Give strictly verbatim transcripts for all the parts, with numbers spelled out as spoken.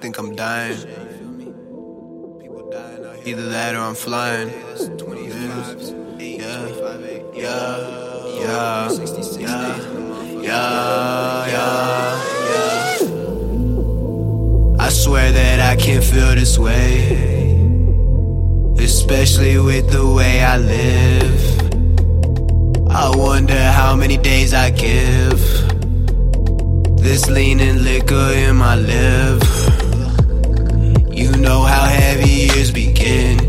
think I'm dying. Either that or I'm flying. Yeah, yeah, yeah, yeah, yeah, yeah, yeah. I swear that I can't feel this way, especially with the way I live. I wonder how many days I give this lean and liquor in my liver. You know how heavy years begin.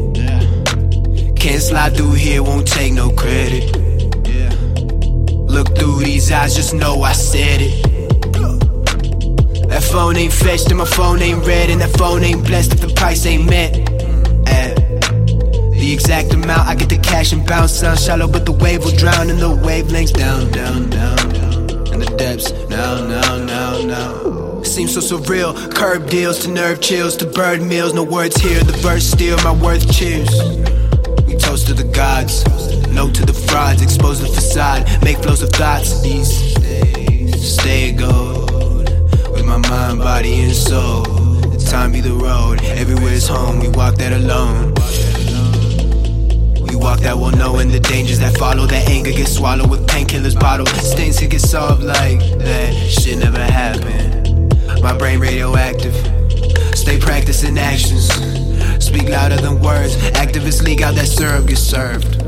Can't slide through here, won't take no credit. Look through these eyes, just know I said it. That phone ain't fetched and my phone ain't red, and that phone ain't blessed if the price ain't met. eh. The exact amount, I get the cash and bounce. Sound shallow, but the wave will drown in the wavelengths. Down, down, down, down in the depths. Now, now, now, now. Seems so surreal. Curb deals to nerve chills to bird meals. No words here, the verse still my worth cheers. We toast to the gods, no to the frauds. Expose the facade, make flows of thoughts. These days stay gold with my mind, body, and soul. The time be the road, everywhere's home. We walk that alone. We walk that well knowing the dangers that follow. That anger gets swallowed with painkillers bottled. Stains can get solved like that shit never happened. My brain radioactive. Stay practicing actions. Speak louder than words. Activists leak out that syrup gets served.